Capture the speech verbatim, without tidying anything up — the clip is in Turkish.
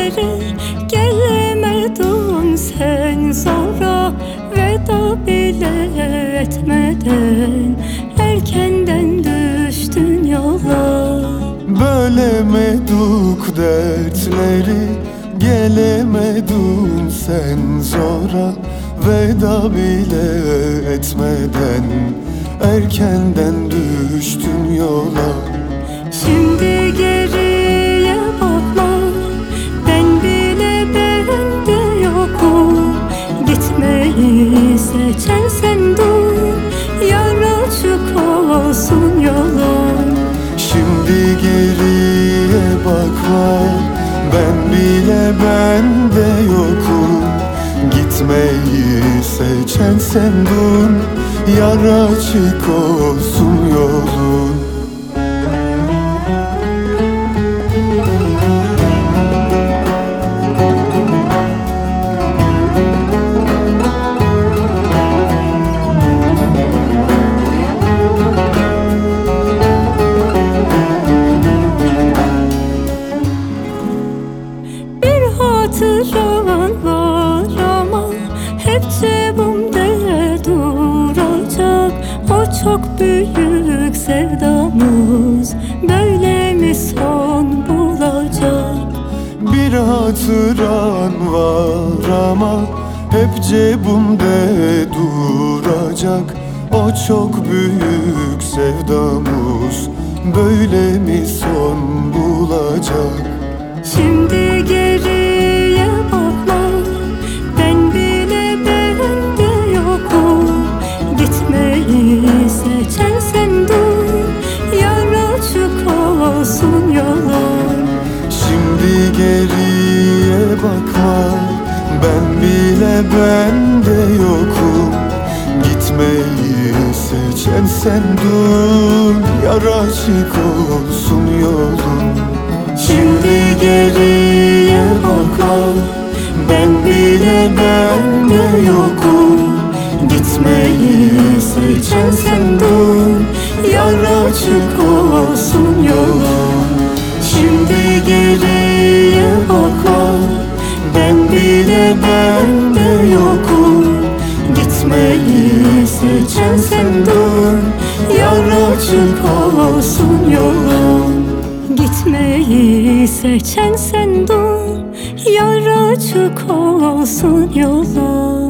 geri gelemedin sen sonra, veda bile etmeden erkenden düştün yola. Bölemedik dertleri, gelemedin sen sonra, veda bile etmeden erkenden düştün yola. Şimdi geriye bakma, ben bile ben de yokum. Gitmeyi seçen sendin, yar açık olsun yolun. Şimdi geriye bakma, ben bile ben de yokum. Gitmeyi seçen sendin, yar açık olsun yolun. Hatıran var ama hep cebimde duracak. O çok büyük sevdamız böyle mi son bulacak? Bir hatıran var ama hep cebimde duracak. O çok büyük sevdamız böyle mi son bulacak? Şimdi geriye bakma, ben bile ben de yokum. Gitmeyi seçen sendin, yar açık olsun yolun. Şimdi geriye bakma, ben bile ben de yokum. Gitmeyi seçen sendin, yar açık olsun yolun. Şimdi geriye bakma, ben bile ben de yokum. Gitmeyi seçen sendin, yar açık olsun yolun. Şimdi geriye bakma, ben bile ben de yokum. Gitmeyi seçen sendin, yar açık olsun yolun. Gitmeyi seçen sendin, yar açık olsun yolun.